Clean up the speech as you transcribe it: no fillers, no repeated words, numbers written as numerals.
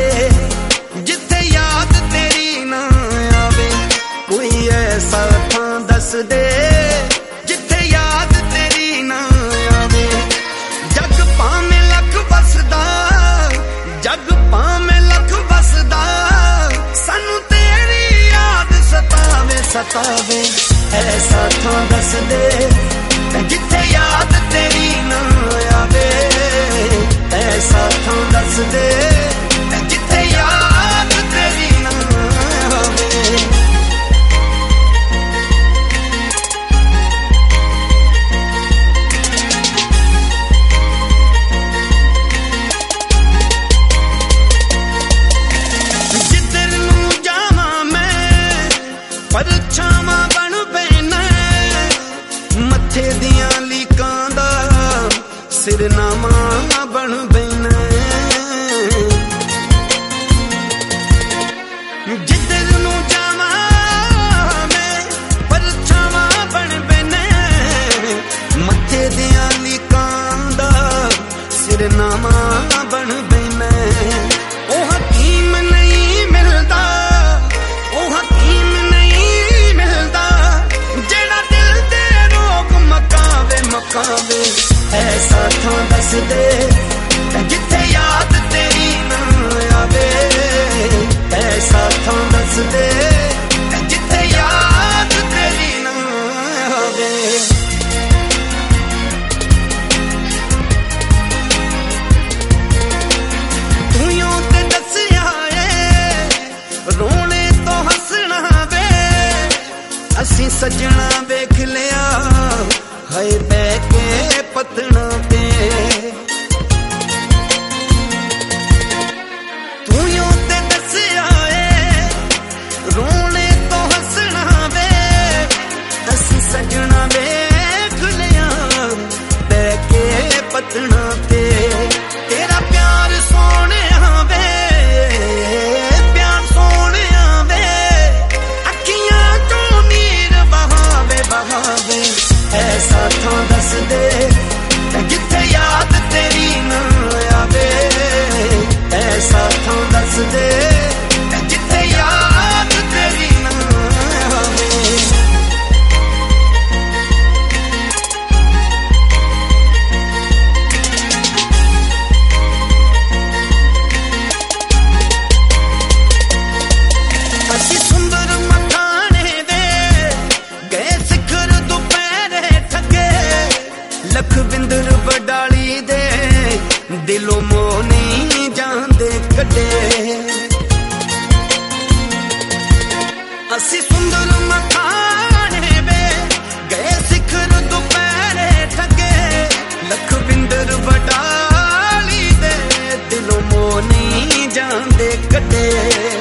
जिथे याद तेरी ना आवे। कोई ऐसा थां दस दे जिथे याद तेरी ना आवे। जग भावें लख बसदा, जग भावें लख बसदा, सानू तेरी याद सतावे सतावे। ऐसा थां दस दे जिथे याद तेरी ना आवे। ऐसा थां दस दे जिथे याद तेरी ना आवे। जिधर नूं जावां मैं परछावां बन पैना। मत्थे दियां लीकां दा सिरनामा बन बैना। जिधर नूं जावां मैं परछावां बन बैना। मत्थे दियां लीकां दा सिरनामा बन बैना। ओ हकीम नहीं मिलदा, ओ हकीम नहीं मिलदा, जेड़ा दिल दे रोग मकावे मकावे। ऐसा थां दस दे जिथे याद तेरी ना आवे। ऐसा थां दस दे जिथे याद तेरी ना आवे। तूं ते दसिया ए रोने तो हसना वे। असी सजना वेख लिया हाय बह के पतना ते। तू यूं ते दसिया ए रोने तो हसना वे। असी सजना वेख लिया बह के पतना ते। तेरा प्यार सोने वे, प्यार सोने वे, अखियां चों नीर बहावे बहावे। ऐसा थां दस दे जिथे याद तेरी ना आवे। ऐसा थां दस दे जिथे याद तेरी ना आवे। असी सुंदर मखाने दे गए सिखर दोपहरे ठगे। लखविंदर वडाली दे दिलों मोह नहीं जांदे कटे। असी सुंदर मखाने वे गए सिखर दोपहरे ठगे। लखविंदर वडाली दे दिलों मोह नहीं जांदे कटे।